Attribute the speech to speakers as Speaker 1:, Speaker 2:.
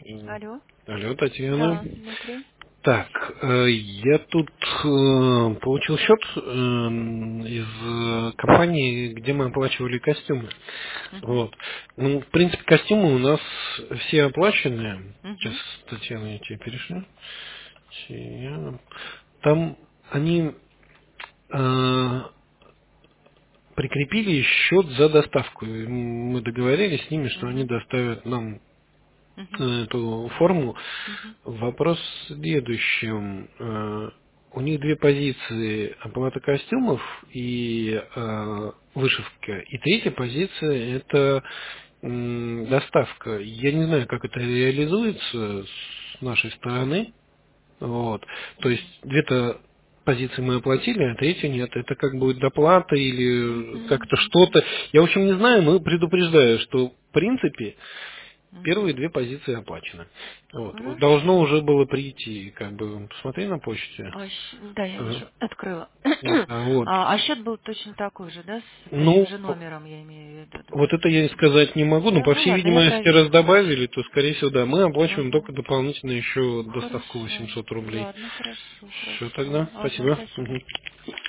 Speaker 1: Алло.
Speaker 2: Алло, Татьяна.
Speaker 1: Да, Дмитрий.
Speaker 2: Так, я тут получил счет из компании, где мы оплачивали костюмы.
Speaker 1: Угу.
Speaker 2: Вот. Ну, в принципе, костюмы у нас все оплачены. Сейчас,
Speaker 1: Угу.
Speaker 2: Татьяна, я тебе перешлю. Татьяна. Там они прикрепили счет за доставку. И мы договорились с ними, что они
Speaker 1: Угу.
Speaker 2: доставят нам
Speaker 1: Угу.
Speaker 2: эту форму.
Speaker 1: Угу.
Speaker 2: Вопрос в следующем. У них две позиции: оплата костюмов и вышивка. И третья позиция — это доставка. Я не знаю, как это реализуется с нашей стороны. Вот. То есть две-то позиции мы оплатили, а третью нет. Это как будет доплата или
Speaker 1: Угу.
Speaker 2: как-то что-то. Я, в общем, не знаю, но предупреждаю, что в принципе
Speaker 1: Угу.
Speaker 2: первые две позиции оплачены. Вот. Должно
Speaker 1: Хорошо.
Speaker 2: уже было прийти, как бы, посмотри на почте.
Speaker 1: Да, я
Speaker 2: Э,
Speaker 1: вижу. Открыла.
Speaker 2: Вот.
Speaker 1: А счет был точно такой же, да? С таким
Speaker 2: Ну,
Speaker 1: же номером, я имею в виду.
Speaker 2: вот это я сказать не могу, но,
Speaker 1: Да,
Speaker 2: по
Speaker 1: ну
Speaker 2: всей
Speaker 1: ладно, я
Speaker 2: видимости,
Speaker 1: проверю.
Speaker 2: раз добавили, то, скорее всего, да, мы оплачиваем
Speaker 1: Ага.
Speaker 2: только дополнительно еще доставку
Speaker 1: Хорошо.
Speaker 2: 800 рублей.
Speaker 1: Ладно, хорошо,
Speaker 2: Все
Speaker 1: хорошо.
Speaker 2: тогда,
Speaker 1: Ага,
Speaker 2: спасибо.
Speaker 1: спасибо.
Speaker 2: Мгм.